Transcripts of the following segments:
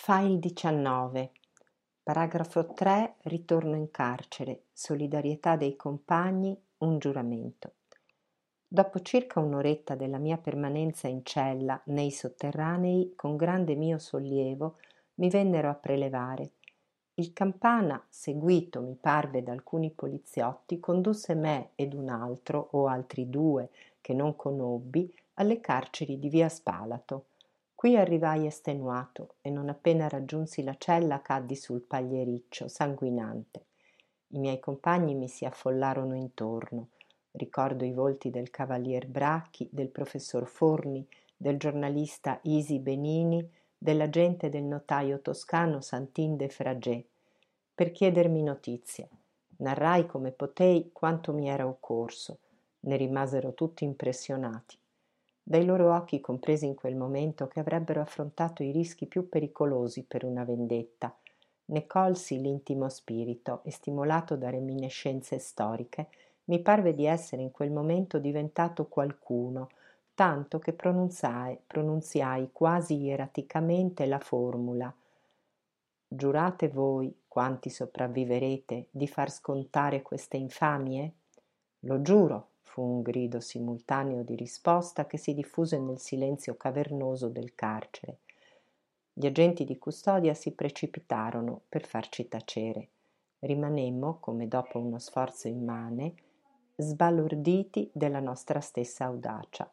File 19. Paragrafo 3. Ritorno in carcere. Solidarietà dei compagni. Un giuramento. Dopo circa un'oretta della mia permanenza in cella nei sotterranei, con grande mio sollievo, mi vennero a prelevare. Il campana, seguito, mi parve, da alcuni poliziotti, condusse me ed un altro, o altri due, che non conobbi, alle carceri di via Spalato. Qui arrivai estenuato e non appena raggiunsi la cella caddi sul pagliericcio, sanguinante. I miei compagni mi si affollarono intorno. Ricordo i volti del cavalier Bracchi, del professor Forni, del giornalista Isi Benini, dell'agente del notaio toscano Santin de Fragé, per chiedermi notizie. Narrai come potei quanto mi era occorso. Ne rimasero tutti impressionati. Dai loro occhi compresi in quel momento che avrebbero affrontato i rischi più pericolosi per una vendetta. Ne colsi l'intimo spirito e, stimolato da reminiscenze storiche, mi parve di essere in quel momento diventato qualcuno, tanto che pronunziai quasi ieraticamente la formula: «Giurate voi, quanti sopravviverete, di far scontare queste infamie?» «Lo giuro», fu un grido simultaneo di risposta che si diffuse nel silenzio cavernoso del carcere. Gli agenti di custodia si precipitarono per farci tacere. Rimanemmo, come dopo uno sforzo immane, sbalorditi della nostra stessa audacia.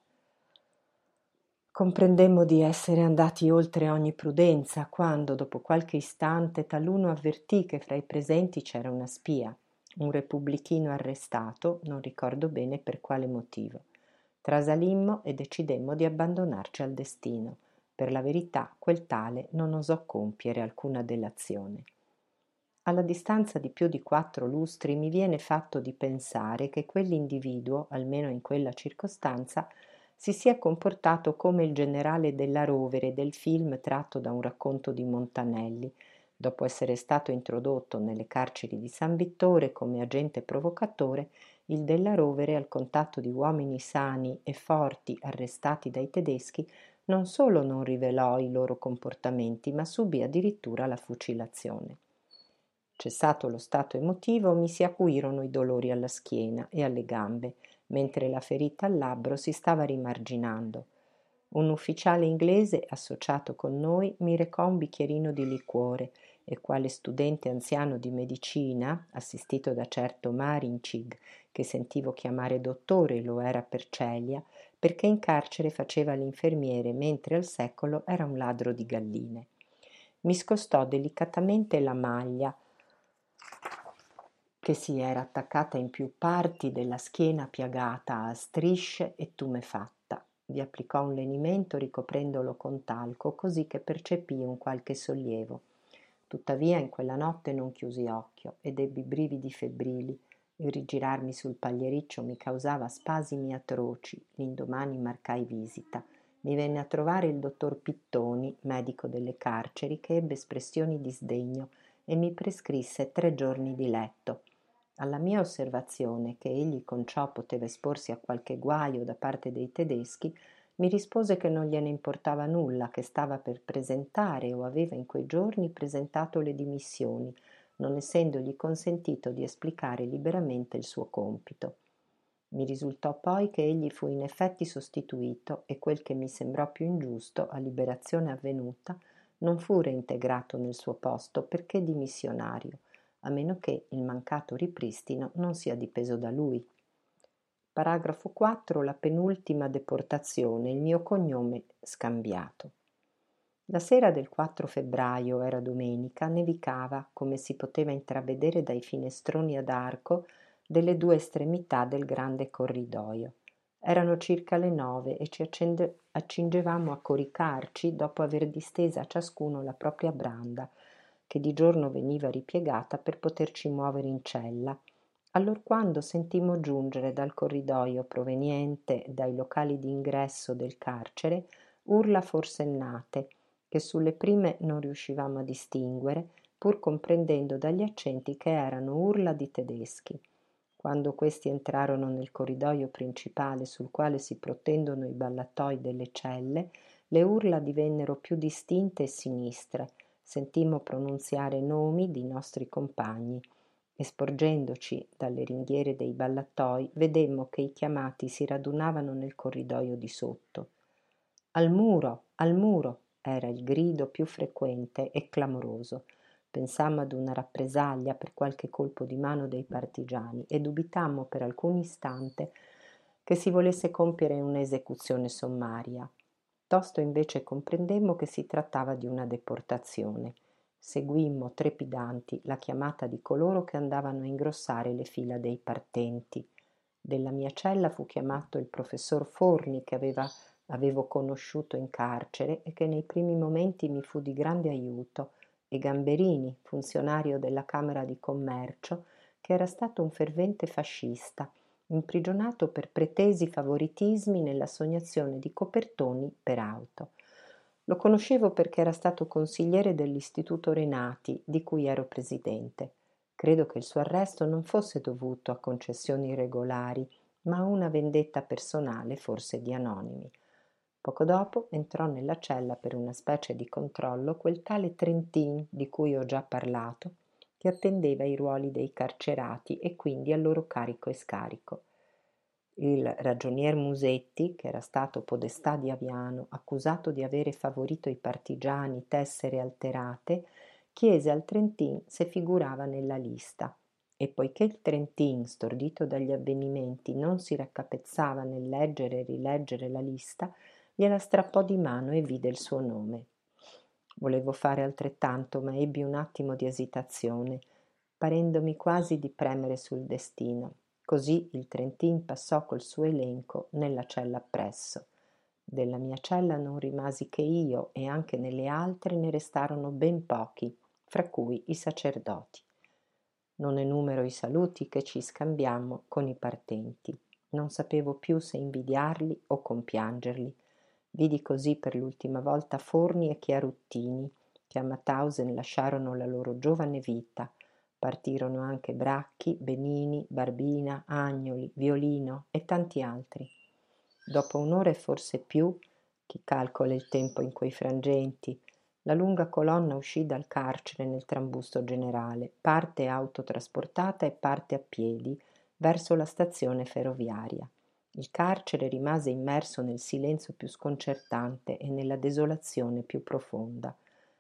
Comprendemmo di essere andati oltre ogni prudenza quando, dopo qualche istante, taluno avvertì che fra i presenti c'era una spia, un repubblichino arrestato, non ricordo bene per quale motivo. Trasalimmo e decidemmo di abbandonarci al destino. Per la verità, quel tale non osò compiere alcuna delazione. Alla distanza di più di 4 lustri mi viene fatto di pensare che quell'individuo, almeno in quella circostanza, si sia comportato come il generale della Rovere del film tratto da un racconto di Montanelli, dopo essere stato introdotto nelle carceri di San Vittore come agente provocatore. Il della Rovere, al contatto di uomini sani e forti arrestati dai tedeschi, non solo non rivelò i loro comportamenti, ma subì addirittura la fucilazione. Cessato lo stato emotivo, mi si acuirono i dolori alla schiena e alle gambe, mentre la ferita al labbro si stava rimarginando. Un ufficiale inglese associato con noi mi recò un bicchierino di liquore e, quale studente anziano di medicina, assistito da certo Marincig, che sentivo chiamare dottore, lo era per Celia, perché in carcere faceva l'infermiere mentre al secolo era un ladro di galline. Mi scostò delicatamente la maglia che si era attaccata in più parti della schiena piagata a strisce e tumefatta. Vi applicò un lenimento ricoprendolo con talco, così che percepii un qualche sollievo. Tuttavia in quella notte non chiusi occhio ed ebbi brividi febbrili. Il rigirarmi sul pagliericcio mi causava spasimi atroci. L'indomani marcai visita. Mi venne a trovare il dottor Pittoni, medico delle carceri, che ebbe espressioni di sdegno e mi prescrisse 3 giorni di letto. Alla mia osservazione che egli con ciò poteva esporsi a qualche guaio da parte dei tedeschi, mi rispose che non gliene importava nulla, che stava per presentare o aveva in quei giorni presentato le dimissioni, non essendogli consentito di esplicare liberamente il suo compito. Mi risultò poi che egli fu in effetti sostituito e, quel che mi sembrò più ingiusto, a liberazione avvenuta, non fu reintegrato nel suo posto perché dimissionario, a meno che il mancato ripristino non sia dipeso da lui. Paragrafo 4. La penultima deportazione. Il mio cognome scambiato. La sera del 4 febbraio, era domenica, nevicava, come si poteva intravedere dai finestroni ad arco delle 2 estremità del grande corridoio. Erano circa le 9 e ci accingevamo a coricarci dopo aver distesa ciascuno la propria branda, che di giorno veniva ripiegata per poterci muovere in cella, allorquando sentimmo giungere dal corridoio proveniente dai locali d'ingresso del carcere urla forsennate, che sulle prime non riuscivamo a distinguere, pur comprendendo dagli accenti che erano urla di tedeschi. Quando questi entrarono nel corridoio principale sul quale si protendono i ballatoi delle celle, le urla divennero più distinte e sinistre, Sentimmo pronunziare nomi di nostri compagni e sporgendoci dalle ringhiere dei ballatoi vedemmo che i chiamati si radunavano nel corridoio di sotto. Al muro, al muro! Era il grido più frequente e clamoroso. Pensammo ad una rappresaglia per qualche colpo di mano dei partigiani e dubitammo per alcun istante che si volesse compiere un'esecuzione sommaria. Tosto invece comprendemmo che si trattava di una deportazione. Seguimmo trepidanti la chiamata di coloro che andavano a ingrossare le fila dei partenti. Della mia cella fu chiamato il professor Forni che avevo conosciuto in carcere e che nei primi momenti mi fu di grande aiuto, e Gamberini, funzionario della Camera di Commercio, che era stato un fervente fascista, imprigionato per pretesi favoritismi nella sognazione di copertoni per auto. Lo conoscevo perché era stato consigliere dell'Istituto Renati, di cui ero presidente. Credo che il suo arresto non fosse dovuto a concessioni irregolari, ma a una vendetta personale, forse di anonimi. Poco dopo entrò nella cella per una specie di controllo quel tale Trentin di cui ho già parlato, che attendeva i ruoli dei carcerati e quindi al loro carico e scarico. Il ragionier Musetti, che era stato podestà di Aviano, accusato di avere favorito i partigiani tessere alterate, chiese al Trentin se figurava nella lista e poiché il Trentin, stordito dagli avvenimenti, non si raccapezzava nel leggere e rileggere la lista, gliela strappò di mano e vide il suo nome. Volevo fare altrettanto, ma ebbi un attimo di esitazione, parendomi quasi di premere sul destino. Così il Trentin passò col suo elenco nella cella appresso. Della mia cella non rimasi che io e anche nelle altre ne restarono ben pochi, fra cui i sacerdoti. Non enumero i saluti che ci scambiammo con i partenti. Non sapevo più se invidiarli o compiangerli. Vidi così per l'ultima volta Forni e Chiaruttini, che a Mauthausen lasciarono la loro giovane vita. Partirono anche Bracchi, Benini, Barbina, Agnoli, Violino e tanti altri. Dopo un'ora e forse più, chi calcola il tempo in quei frangenti, la lunga colonna uscì dal carcere nel trambusto generale, parte autotrasportata e parte a piedi, verso la stazione ferroviaria. Il carcere rimase immerso nel silenzio più sconcertante e nella desolazione più profonda.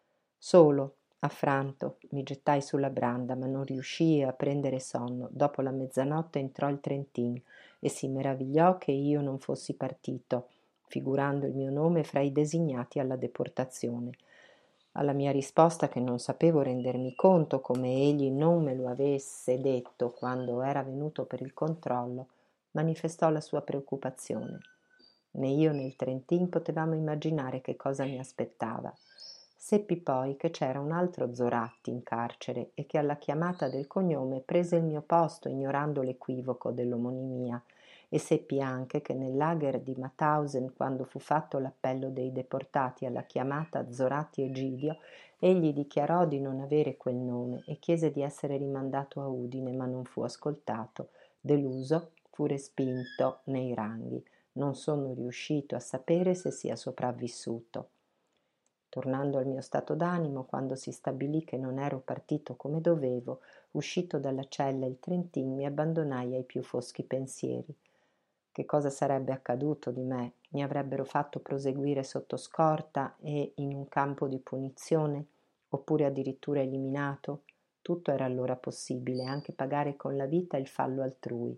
Solo, affranto, mi gettai sulla branda, ma non riuscii a prendere sonno. Dopo la mezzanotte entrò il Trentin e si meravigliò che io non fossi partito, figurando il mio nome fra i designati alla deportazione. Alla mia risposta che non sapevo rendermi conto come egli non me lo avesse detto quando era venuto per il controllo, manifestò la sua preoccupazione. Né io né il Trentin potevamo immaginare che cosa mi aspettava. Seppi poi che c'era un altro Zoratti in carcere e che alla chiamata del cognome prese il mio posto ignorando l'equivoco dell'omonimia, e seppi anche che nel lager di Mauthausen, quando fu fatto l'appello dei deportati alla chiamata Zoratti Egidio, egli dichiarò di non avere quel nome e chiese di essere rimandato a Udine, ma non fu ascoltato. Deluso, fu respinto nei ranghi. Non sono riuscito a sapere se sia sopravvissuto. Tornando al mio stato d'animo, quando si stabilì che non ero partito come dovevo, uscito dalla cella il Trentin, mi abbandonai ai più foschi pensieri. Che cosa sarebbe accaduto di me? Mi avrebbero fatto proseguire sotto scorta e in un campo di punizione, oppure addirittura eliminato? Tutto era allora possibile, anche pagare con la vita il fallo altrui.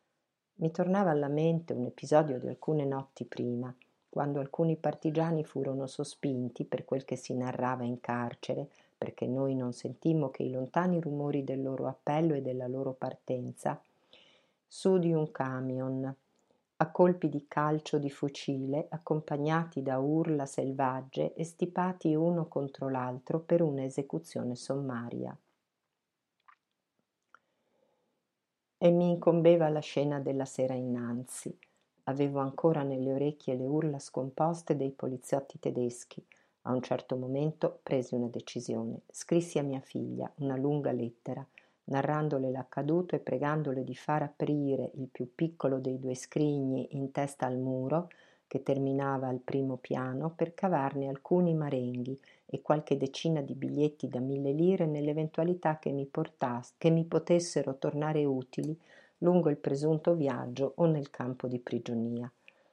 Mi tornava alla mente un episodio di alcune notti prima, quando alcuni partigiani furono sospinti, per quel che si narrava in carcere, perché noi non sentimmo che i lontani rumori del loro appello e della loro partenza, su di un camion, a colpi di calcio di fucile, accompagnati da urla selvagge e stipati uno contro l'altro per un'esecuzione sommaria. E mi incombeva la scena della sera innanzi. Avevo ancora nelle orecchie le urla scomposte dei poliziotti tedeschi. A un certo momento presi una decisione. Scrissi a mia figlia una lunga lettera, narrandole l'accaduto e pregandole di far aprire il più piccolo dei due scrigni in testa al muro, che terminava al primo piano, per cavarne alcuni marenghi e qualche decina di biglietti da 1.000 lire nell'eventualità che mi potessero tornare utili lungo il presunto viaggio o nel campo di prigionia.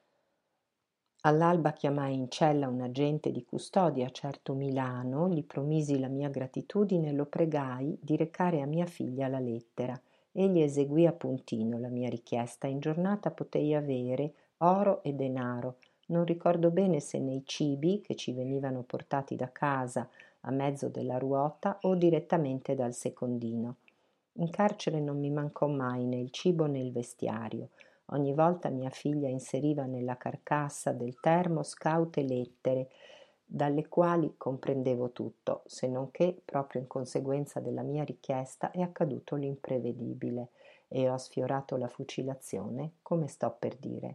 All'alba chiamai in cella un agente di custodia, certo Milano, gli promisi la mia gratitudine e lo pregai di recare a mia figlia la lettera. Egli eseguì a puntino la mia richiesta. In giornata potei avere oro e denaro. Non ricordo bene se nei cibi che ci venivano portati da casa a mezzo della ruota o direttamente dal secondino. In carcere non mi mancò mai né il cibo né il vestiario. Ogni volta mia figlia inseriva nella carcassa del termos caute lettere, dalle quali comprendevo tutto, se non che, proprio in conseguenza della mia richiesta, è accaduto l'imprevedibile e ho sfiorato la fucilazione, come sto per dire.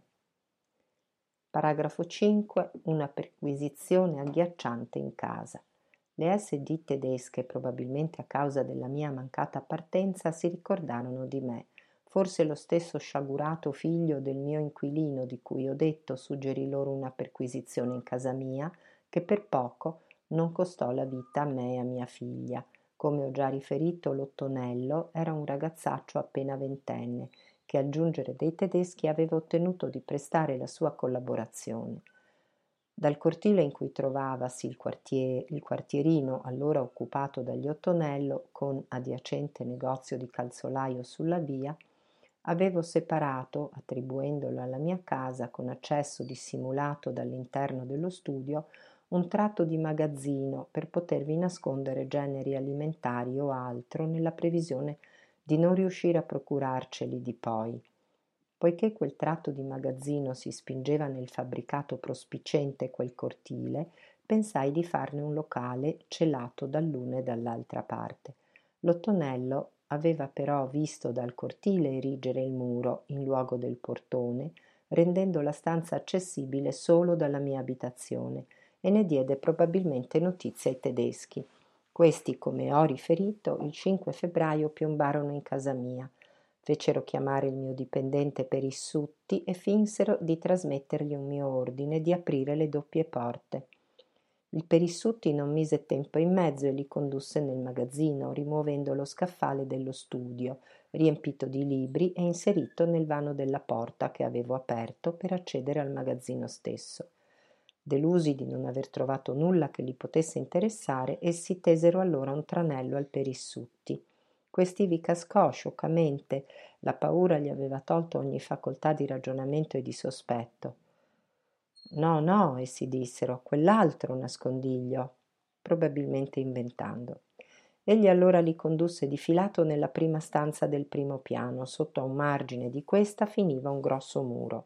Paragrafo 5. Una perquisizione agghiacciante in casa. Le SD tedesche, probabilmente a causa della mia mancata partenza, si ricordarono di me. Forse lo stesso sciagurato figlio del mio inquilino di cui ho detto suggerì loro una perquisizione in casa mia, che per poco non costò la vita a me e a mia figlia. Come ho già riferito, l'Ottonello era un ragazzaccio appena ventenne, che al giungere dei tedeschi aveva ottenuto di prestare la sua collaborazione. Dal cortile in cui trovavasi il quartierino allora occupato dagli Ottonello, con adiacente negozio di calzolaio sulla via, avevo separato, attribuendolo alla mia casa con accesso dissimulato dall'interno dello studio, un tratto di magazzino per potervi nascondere generi alimentari o altro nella previsione di non riuscire a procurarceli di poi. Poiché quel tratto di magazzino si spingeva nel fabbricato prospicente quel cortile, pensai di farne un locale celato dall'una e dall'altra parte. L'Ottonello aveva però visto dal cortile erigere il muro in luogo del portone, rendendo la stanza accessibile solo dalla mia abitazione, e ne diede probabilmente notizia ai tedeschi. Questi, come ho riferito, il 5 febbraio piombarono in casa mia. Fecero chiamare il mio dipendente per i sutti e finsero di trasmettergli un mio ordine di aprire le doppie porte. Il Perissutti non mise tempo in mezzo e li condusse nel magazzino, rimuovendo lo scaffale dello studio, riempito di libri e inserito nel vano della porta che avevo aperto per accedere al magazzino stesso. Delusi di non aver trovato nulla che li potesse interessare, essi tesero allora un tranello al Perissutti. Questi vi cascò scioccamente, la paura gli aveva tolto ogni facoltà di ragionamento e di sospetto. No, no, essi dissero, quell'altro nascondiglio, probabilmente inventando. Egli allora li condusse di filato nella prima stanza del primo piano. Sotto a un margine di questa finiva un grosso muro.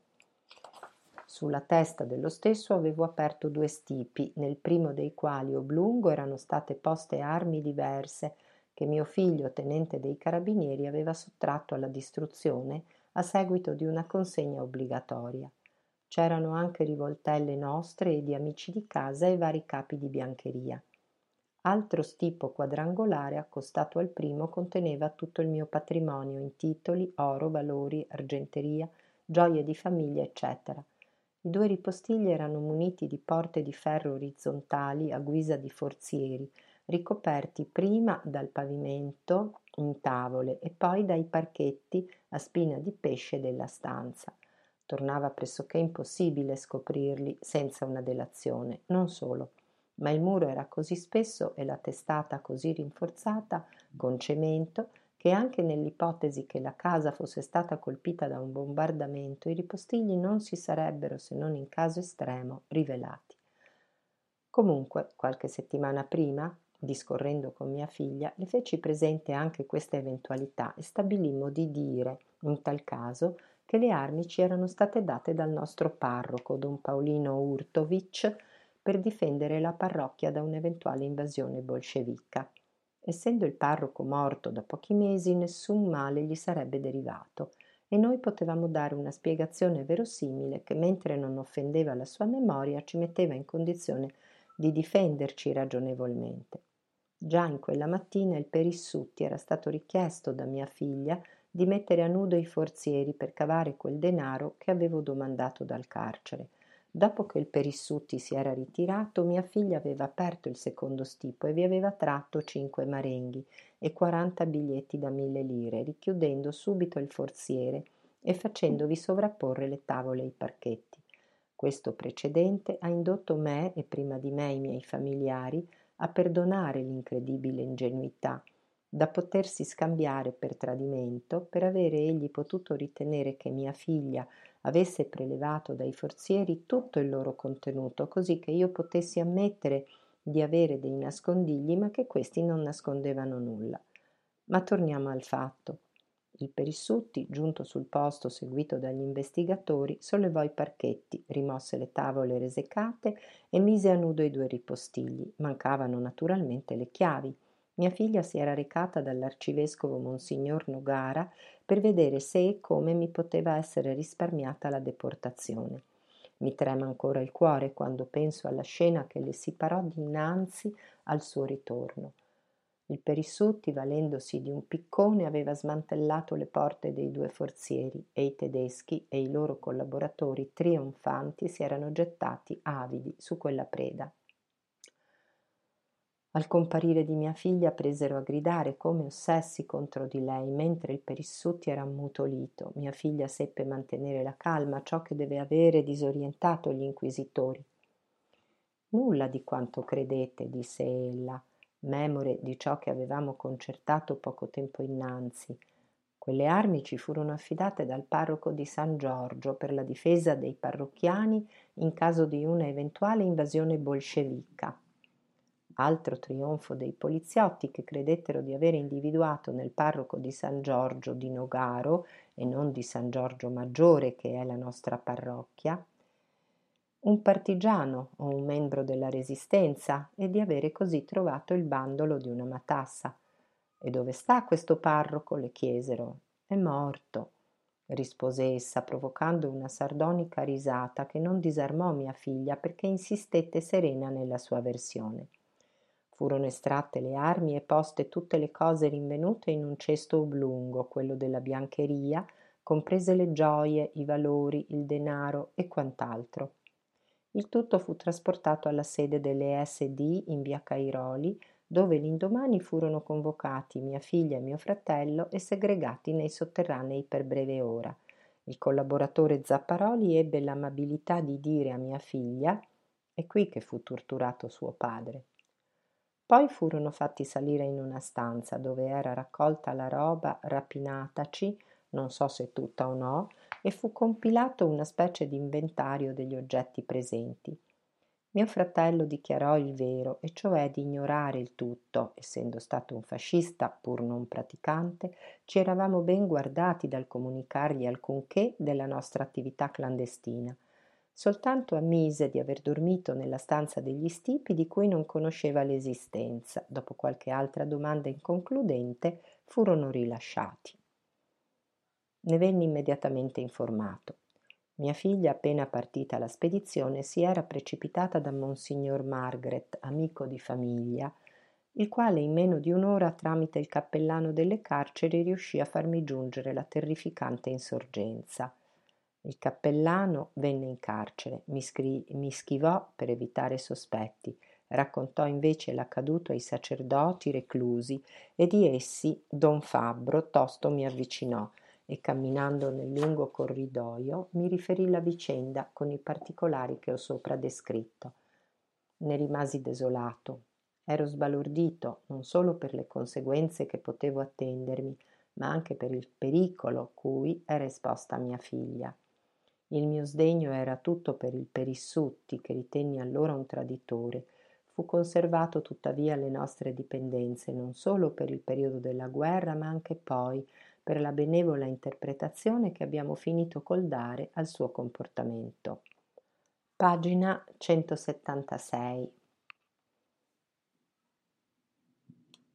Sulla testa dello stesso avevo aperto 2 stipi, nel primo dei quali oblungo erano state poste armi diverse che mio figlio, tenente dei carabinieri, aveva sottratto alla distruzione a seguito di una consegna obbligatoria. C'erano anche rivoltelle nostre e di amici di casa e vari capi di biancheria. Altro stipo quadrangolare accostato al primo conteneva tutto il mio patrimonio in titoli, oro, valori, argenteria, gioie di famiglia, eccetera. I 2 ripostigli erano muniti di porte di ferro orizzontali a guisa di forzieri, ricoperti prima dal pavimento in tavole e poi dai parchetti a spina di pesce della stanza. Tornava pressoché impossibile scoprirli senza una delazione, non solo, ma il muro era così spesso e la testata così rinforzata con cemento che anche nell'ipotesi che la casa fosse stata colpita da un bombardamento, i ripostigli non si sarebbero, se non in caso estremo, rivelati. Comunque, qualche settimana prima, discorrendo con mia figlia, le feci presente anche questa eventualità e stabilimmo di dire, in tal caso, che le armi ci erano state date dal nostro parroco, don Paolino Urtovic, per difendere la parrocchia da un'eventuale invasione bolscevica. Essendo il parroco morto da pochi mesi, nessun male gli sarebbe derivato e noi potevamo dare una spiegazione verosimile che, mentre non offendeva la sua memoria, ci metteva in condizione di difenderci ragionevolmente. Già in quella mattina il Perissutti era stato richiesto da mia figlia di mettere a nudo i forzieri per cavare quel denaro che avevo domandato dal carcere. Dopo che il Perissutti si era ritirato, mia figlia aveva aperto il secondo stipo e vi aveva tratto 5 marenghi e 40 biglietti da 1.000 lire, richiudendo subito il forziere e facendovi sovrapporre le tavole e i parchetti. Questo precedente ha indotto me e prima di me i miei familiari a perdonare l'incredibile ingenuità, da potersi scambiare per tradimento, per avere egli potuto ritenere che mia figlia avesse prelevato dai forzieri tutto il loro contenuto, così che io potessi ammettere di avere dei nascondigli, ma che questi non nascondevano nulla. Ma torniamo al fatto. Il Perissutti, giunto sul posto seguito dagli investigatori, sollevò i parchetti, rimosse le tavole resecate e mise a nudo i 2 ripostigli. Mancavano naturalmente le chiavi. Mia figlia si era recata dall'arcivescovo Monsignor Nogara per vedere se e come mi poteva essere risparmiata la deportazione. Mi trema ancora il cuore quando penso alla scena che le si parò dinanzi al suo ritorno. Il Perissutti, valendosi di un piccone, aveva smantellato le porte dei 2 forzieri e i tedeschi e i loro collaboratori trionfanti si erano gettati avidi su quella preda. Al comparire di mia figlia presero a gridare come ossessi contro di lei, mentre il Perissutti era ammutolito. Mia figlia seppe mantenere la calma, ciò che deve avere disorientato gli inquisitori. Nulla di quanto credete, disse ella, memore di ciò che avevamo concertato poco tempo innanzi. Quelle armi ci furono affidate dal parroco di San Giorgio per la difesa dei parrocchiani in caso di una eventuale invasione bolscevica. Altro trionfo dei poliziotti che credettero di aver individuato nel parroco di San Giorgio di Nogaro e non di San Giorgio Maggiore, che è la nostra parrocchia, un partigiano o un membro della Resistenza e di avere così trovato il bandolo di una matassa. «E dove sta questo parroco?» le chiesero. «È morto», rispose essa, provocando una sardonica risata che non disarmò mia figlia perché insistette serena nella sua versione. Furono estratte le armi e poste tutte le cose rinvenute in un cesto oblungo, quello della biancheria, comprese le gioie, i valori, il denaro e quant'altro. Il tutto fu trasportato alla sede delle SD in via Cairoli, dove l'indomani furono convocati mia figlia e mio fratello e segregati nei sotterranei per breve ora. Il collaboratore Zapparoli ebbe l'amabilità di dire a mia figlia: «È qui che fu torturato suo padre». Poi furono fatti salire in una stanza dove era raccolta la roba rapinataci, non so se tutta o no, e fu compilato una specie di inventario degli oggetti presenti. Mio fratello dichiarò il vero, e cioè di ignorare il tutto. Essendo stato un fascista, pur non praticante, ci eravamo ben guardati dal comunicargli alcunché della nostra attività clandestina. Soltanto ammise di aver dormito nella stanza degli stipi di cui non conosceva l'esistenza. Dopo qualche altra domanda inconcludente, furono rilasciati. Ne venni immediatamente informato. Mia figlia, appena partita la spedizione, si era precipitata da Monsignor Margaret, amico di famiglia, il quale in meno di un'ora, tramite il cappellano delle carceri, riuscì a farmi giungere la terrificante insorgenza. Il cappellano venne in carcere, mi schivò per evitare sospetti, raccontò invece l'accaduto ai sacerdoti reclusi e di essi don Fabbro tosto mi avvicinò e camminando nel lungo corridoio mi riferì la vicenda con i particolari che ho sopra descritto. Ne rimasi desolato. Ero sbalordito non solo per le conseguenze che potevo attendermi, ma anche per il pericolo cui era esposta mia figlia. Il mio sdegno era tutto per il Perissutti, che ritenni allora un traditore. Fu conservato tuttavia alle nostre dipendenze, non solo per il periodo della guerra, ma anche poi per la benevola interpretazione che abbiamo finito col dare al suo comportamento. Pagina 176.